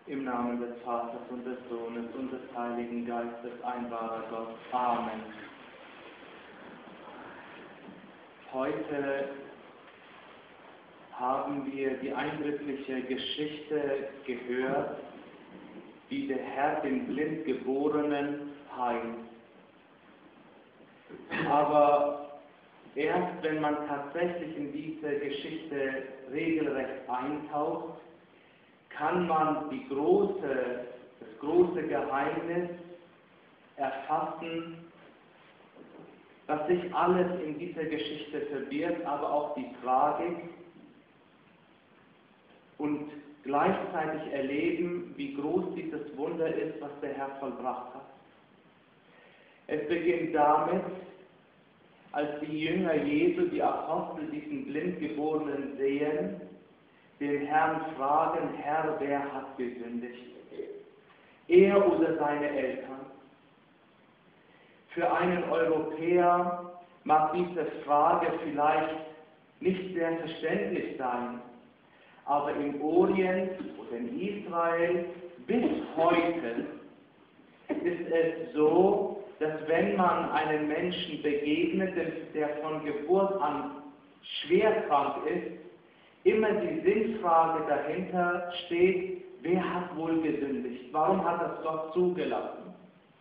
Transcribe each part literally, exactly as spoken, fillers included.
Im Namen des Vaters und des Sohnes und des Heiligen Geistes, ein wahrer Gott. Amen. Heute haben wir die eindrückliche Geschichte gehört, wie der Herr den Blindgeborenen heilt. Aber erst wenn man tatsächlich in diese Geschichte regelrecht eintaucht, kann man die große, das große Geheimnis erfassen, was sich alles in dieser Geschichte verbirgt, aber auch die Tragik, und gleichzeitig erleben, wie groß dieses Wunder ist, was der Herr vollbracht hat. Es beginnt damit, als die Jünger Jesu, die Apostel, diesen Blindgeborenen sehen, den Herrn fragen: Herr, wer hat gesündigt? Er oder seine Eltern? Für einen Europäer mag diese Frage vielleicht nicht sehr verständlich sein, aber im Orient oder in Israel bis heute ist es so, dass wenn man einem Menschen begegnet, der von Geburt an schwer krank ist, immer die Sinnfrage dahinter steht: Wer hat wohl gesündigt? Warum hat das Gott zugelassen?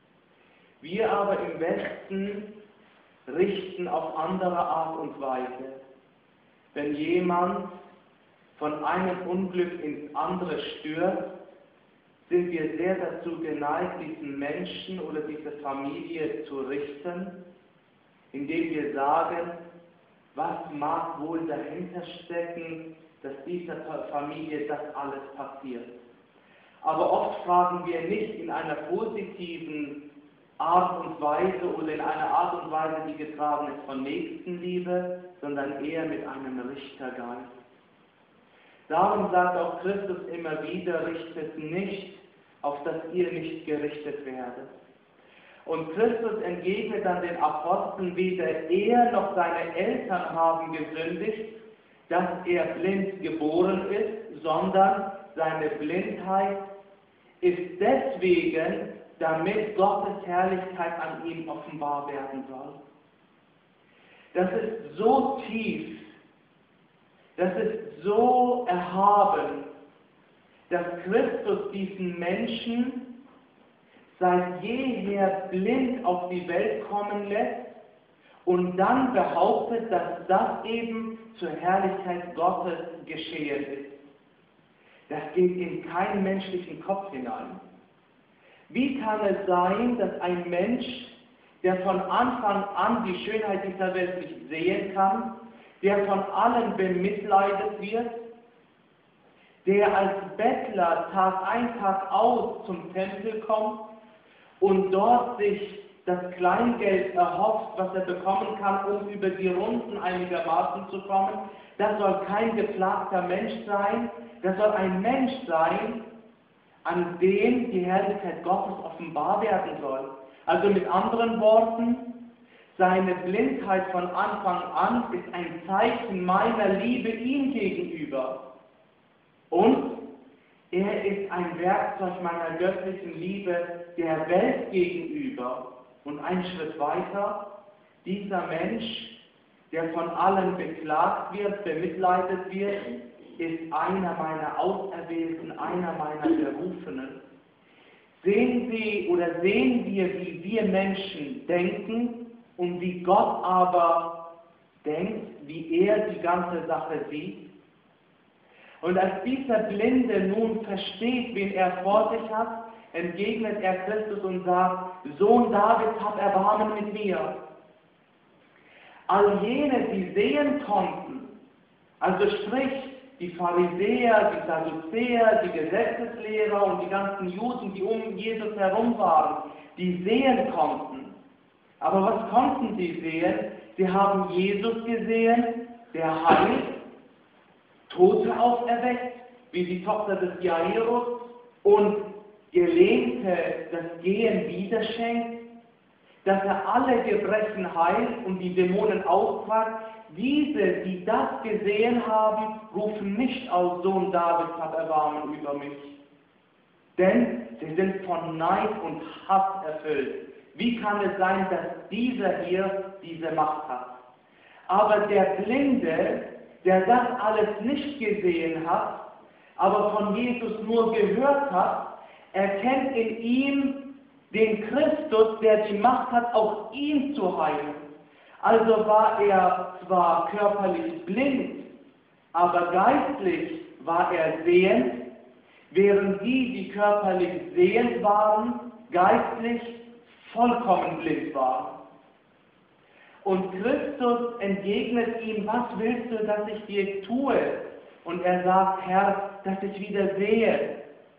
Wir aber im Westen richten auf andere Art und Weise. Wenn jemand von einem Unglück ins andere stürzt, sind wir sehr dazu geneigt, diesen Menschen oder diese Familie zu richten, indem wir sagen: Was mag wohl dahinter stecken, dass dieser Familie das alles passiert? Aber oft fragen wir nicht in einer positiven Art und Weise oder in einer Art und Weise, die getragen ist von Nächstenliebe, sondern eher mit einem Richtergeist. Darum sagt auch Christus immer wieder: Richtet nicht, auf dass ihr nicht gerichtet werdet. Und Christus entgegnet dann den Aposteln: Weder er noch seine Eltern haben gesündigt, dass er blind geboren ist, sondern seine Blindheit ist deswegen, damit Gottes Herrlichkeit an ihm offenbar werden soll. Das ist so tief, das ist so erhaben, dass Christus diesen Menschen seit jeher blind auf die Welt kommen lässt und dann behauptet, dass das eben zur Herrlichkeit Gottes geschehen ist. Das geht in keinen menschlichen Kopf hinein. Wie kann es sein, dass ein Mensch, der von Anfang an die Schönheit dieser Welt nicht sehen kann, der von allen bemitleidet wird, der als Bettler Tag ein, Tag aus zum Tempel kommt und dort sich das Kleingeld erhofft, was er bekommen kann, um über die Runden einigermaßen zu kommen, das soll kein geplagter Mensch sein, das soll ein Mensch sein, an dem die Herrlichkeit Gottes offenbar werden soll. Also mit anderen Worten, seine Blindheit von Anfang an ist ein Zeichen meiner Liebe ihm gegenüber. Und er ist ein Werkzeug meiner göttlichen Liebe der Welt gegenüber. Und einen Schritt weiter, dieser Mensch, der von allen beklagt wird, bemitleidet wird, ist einer meiner Auserwählten, einer meiner Berufenen. Sehen Sie oder sehen wir, wie wir Menschen denken und wie Gott aber denkt, wie er die ganze Sache sieht? Und als dieser Blinde nun versteht, wen er vor sich hat, entgegnet er Christus und sagt: Sohn Davids, hab Erbarmen mit mir. All jene, die sehen konnten, also sprich die Pharisäer, die Sadduzäer, die Gesetzeslehrer und die ganzen Juden, die um Jesus herum waren, die sehen konnten. Aber was konnten sie sehen? Sie haben Jesus gesehen, der heilt, Tote auferweckt, wie die Tochter des Jairus, und Gelähmte das Gehen wiederschenkt, dass er alle Gebrechen heilt und die Dämonen austreibt. Diese, die das gesehen haben, rufen nicht aus: Sohn Davids, hab Erbarmen über mich. denn sie sind von Neid und Hass erfüllt. Wie kann es sein, dass dieser hier diese Macht hat? Aber der Blinde, der das alles nicht gesehen hat, aber von Jesus nur gehört hat, erkennt in ihm den Christus, der die Macht hat, auch ihn zu heilen. Also war er zwar körperlich blind, aber geistlich war er sehend, während die, die körperlich sehend waren, geistlich vollkommen blind waren. Und Christus entgegnet ihm, was willst du, dass ich dir tue? Und er sagt, Herr, dass ich wieder sehe.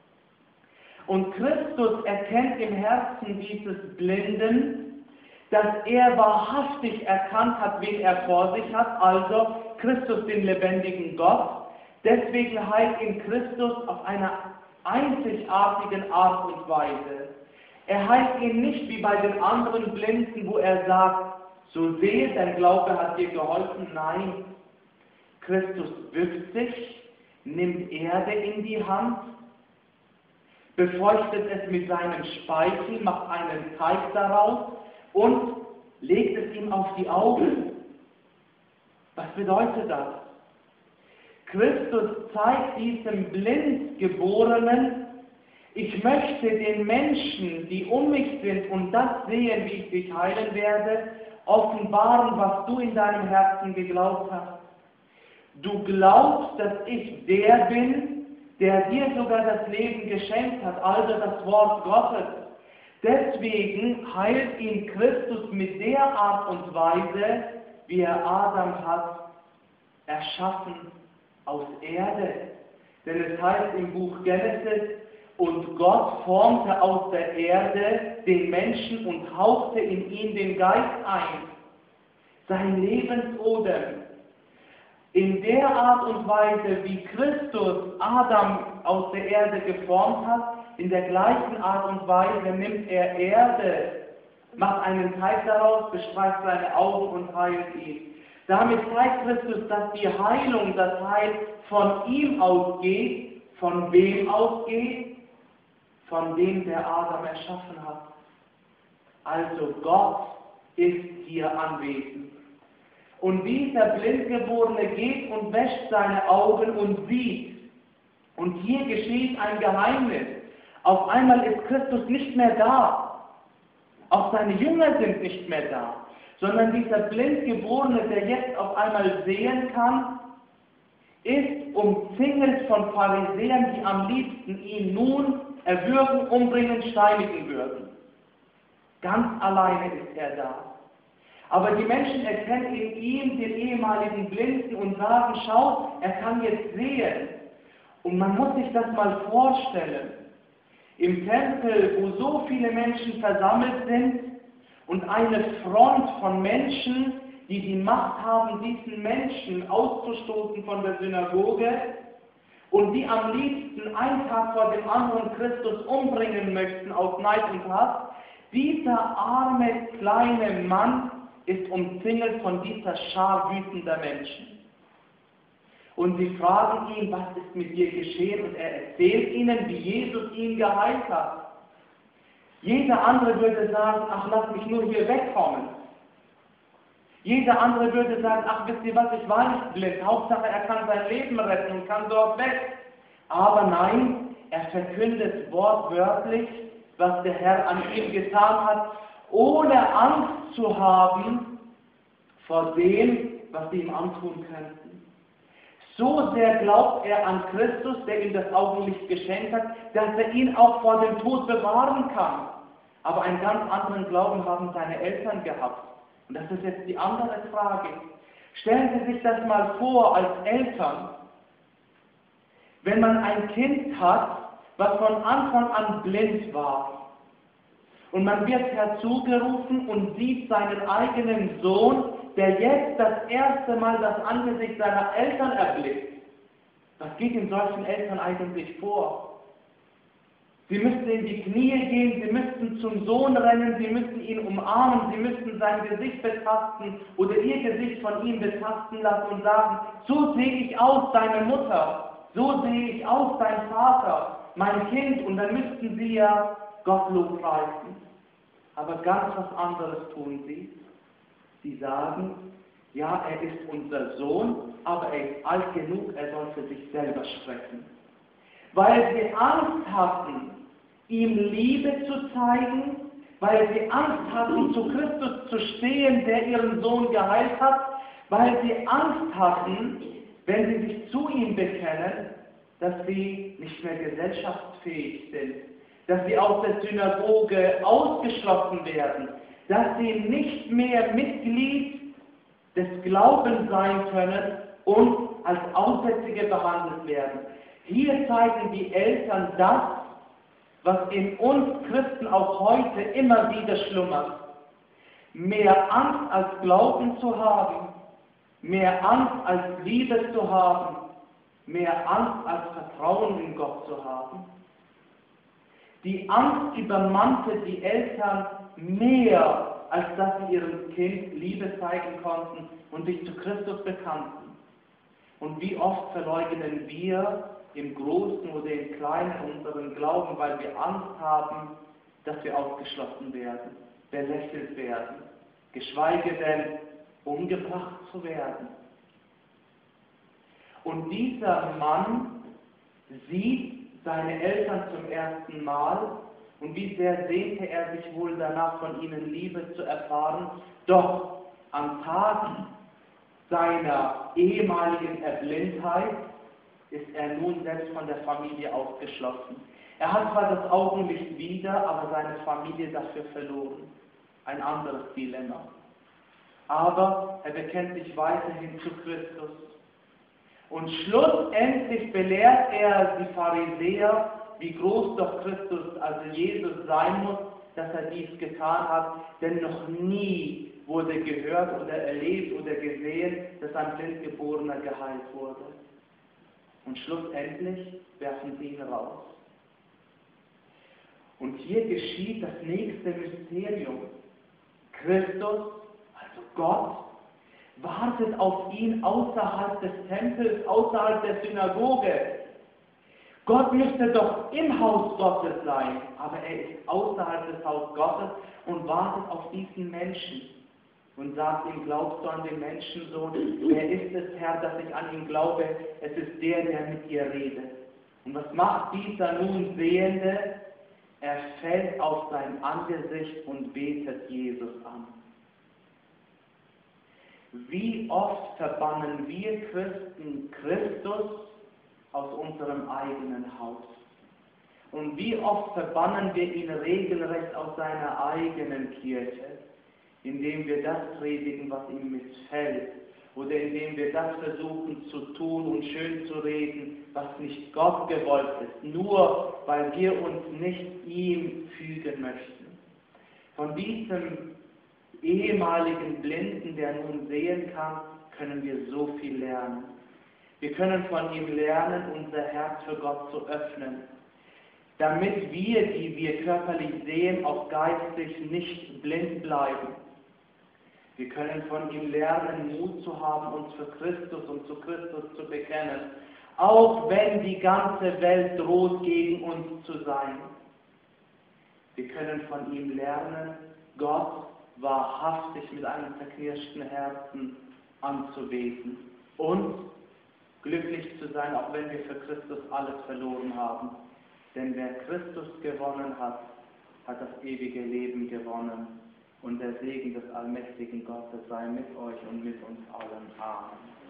Und Christus erkennt im Herzen dieses Blinden, dass er wahrhaftig erkannt hat, wen er vor sich hat, also Christus, den lebendigen Gott. Deswegen heilt ihn Christus auf eine einzigartige Art und Weise. Er heilt ihn nicht wie bei den anderen Blinden, wo er sagt, so sehe, dein Glaube hat dir geholfen. Nein, Christus bückt sich, nimmt Erde in die Hand, befeuchtet es mit seinem Speichel, macht einen Teig daraus und legt es ihm auf die Augen. Was bedeutet das? Christus zeigt diesem Blindgeborenen, ich möchte den Menschen, die um mich sind und das sehen, wie ich dich heilen werde, offenbaren, was du in deinem Herzen geglaubt hast. Du glaubst, dass ich der bin, der dir sogar das Leben geschenkt hat, also das Wort Gottes. Deswegen heilt ihn Christus mit der Art und Weise, wie er Adam hat erschaffen aus Erde. Denn es heißt im Buch Genesis, und Gott formte aus der Erde den Menschen und hauchte in ihn den Geist ein, sein Lebensodem. In der Art und Weise, wie Christus Adam aus der Erde geformt hat, in der gleichen Art und Weise nimmt er Erde, macht einen Teig daraus, bestreicht seine Augen und heilt ihn. Damit zeigt Christus, dass die Heilung, das Heil von ihm ausgeht. Von wem ausgeht? Von dem, der Adam erschaffen hat. Also Gott ist hier anwesend. Und dieser Blindgeborene geht und wäscht seine Augen und sieht. Und hier geschieht ein Geheimnis. Auf einmal ist Christus nicht mehr da. Auch seine Jünger sind nicht mehr da. Sondern dieser Blindgeborene, der jetzt auf einmal sehen kann, ist umzingelt von Pharisäern, die am liebsten ihn nun erwürgen, umbringen, steinigen würden. Ganz alleine ist er da. Aber die Menschen erkennen in ihm den ehemaligen Blinden und sagen, schau, er kann jetzt sehen. Und man muss sich das mal vorstellen. Im Tempel, wo so viele Menschen versammelt sind und eine Front von Menschen, die die Macht haben, diesen Menschen auszustoßen von der Synagoge und die am liebsten einen Tag vor dem anderen Christus umbringen möchten aus Neid und Hass, dieser arme kleine Mann ist umzingelt von dieser Schar wütender Menschen. Und sie fragen ihn, was ist mit dir geschehen? Und er erzählt ihnen, wie Jesus ihn geheilt hat. Jeder andere würde sagen, ach, lass mich nur hier wegkommen. Jeder andere würde sagen, ach, wisst ihr was, ich war nicht blind. Hauptsache, er kann sein Leben retten und kann dort weg. Aber nein, er verkündet wortwörtlich, was der Herr an ihm getan hat, ohne Angst zu haben vor dem, was sie ihm antun könnten. So sehr glaubt er an Christus, der ihm das Augenlicht geschenkt hat, dass er ihn auch vor dem Tod bewahren kann. Aber einen ganz anderen Glauben haben seine Eltern gehabt. Und das ist jetzt die andere Frage. Stellen Sie sich das mal vor als Eltern. Wenn man ein Kind hat, was von Anfang an blind war, und man wird herzugerufen und sieht seinen eigenen Sohn, der jetzt das erste Mal das Angesicht seiner Eltern erblickt. Was geht in solchen Eltern eigentlich vor? Sie müssten in die Knie gehen, sie müssten zum Sohn rennen, sie müssten ihn umarmen, sie müssten sein Gesicht betasten oder ihr Gesicht von ihm betasten lassen und sagen, so sehe ich aus, deine Mutter, so sehe ich aus, dein Vater. mein Kind, und dann müssten sie ja Gott lobpreisen. Aber ganz was anderes tun sie. Sie sagen, ja, er ist unser Sohn, aber er ist alt genug, er soll für sich selber sprechen. Weil sie Angst hatten, ihm Liebe zu zeigen, weil sie Angst hatten, zu Christus zu stehen, der ihren Sohn geheilt hat, weil sie Angst hatten, wenn sie sich zu ihm bekennen, dass sie nicht mehr gesellschaftsfähig sind, dass sie aus der Synagoge ausgeschlossen werden, dass sie nicht mehr Mitglied des Glaubens sein können und als Aussätzige behandelt werden. Hier zeigen die Eltern das, was in uns Christen auch heute immer wieder schlummert. Mehr Angst als Glauben zu haben, mehr Angst als Liebe zu haben, mehr Angst als Vertrauen in Gott zu haben. Die Angst übermannte die Eltern mehr, als dass sie ihrem Kind Liebe zeigen konnten und sich zu Christus bekannten. Und wie oft verleugnen wir im Großen oder im Kleinen unseren Glauben, weil wir Angst haben, dass wir ausgeschlossen werden, belächelt werden, geschweige denn umgebracht zu werden. Und dieser Mann sieht seine Eltern zum ersten Mal, und wie sehr sehnte er sich wohl danach, von ihnen Liebe zu erfahren. Doch am Tag seiner ehemaligen Erblindheit ist er nun selbst von der Familie ausgeschlossen. Er hat zwar das Augenlicht wieder, aber seine Familie dafür verloren. Ein anderes Dilemma. Aber er bekennt sich weiterhin zu Christus. Und schlussendlich belehrt er die Pharisäer, wie groß doch Christus, also Jesus, sein muss, dass er dies getan hat, denn noch nie wurde gehört oder erlebt oder gesehen, dass ein Blindgeborener geheilt wurde. Und schlussendlich werfen sie ihn raus. Und hier geschieht das nächste Mysterium. Christus, also Gott, wartet auf ihn außerhalb des Tempels, außerhalb der Synagoge. Gott müsste doch im Haus Gottes sein, aber er ist außerhalb des Hauses Gottes und wartet auf diesen Menschen und sagt ihm, glaubst du an den Menschensohn? Wer ist es, Herr, dass ich an ihn glaube? Es ist der, der mit dir redet. Und was macht dieser nun Sehende? Er fällt auf sein Angesicht und betet Jesus an. Wie oft verbannen wir Christen Christus aus unserem eigenen Haus? Und wie oft verbannen wir ihn regelrecht aus seiner eigenen Kirche, indem wir das predigen, was ihm missfällt, oder indem wir das versuchen zu tun und schön zu reden, was nicht Gott gewollt ist, nur weil wir uns nicht ihm fügen möchten. Von diesem ehemaligen Blinden, der nun sehen kann, können wir so viel lernen. Wir können von ihm lernen, unser Herz für Gott zu öffnen, damit wir, die wir körperlich sehen, auch geistig nicht blind bleiben. Wir können von ihm lernen, Mut zu haben, uns für Christus und zu Christus zu bekennen, auch wenn die ganze Welt droht, gegen uns zu sein. Wir können von ihm lernen, Gott wahrhaftig mit einem zerknirschten Herzen anzubeten und glücklich zu sein, auch wenn wir für Christus alles verloren haben. Denn wer Christus gewonnen hat, hat das ewige Leben gewonnen. Und der Segen des allmächtigen Gottes sei mit euch und mit uns allen. Amen.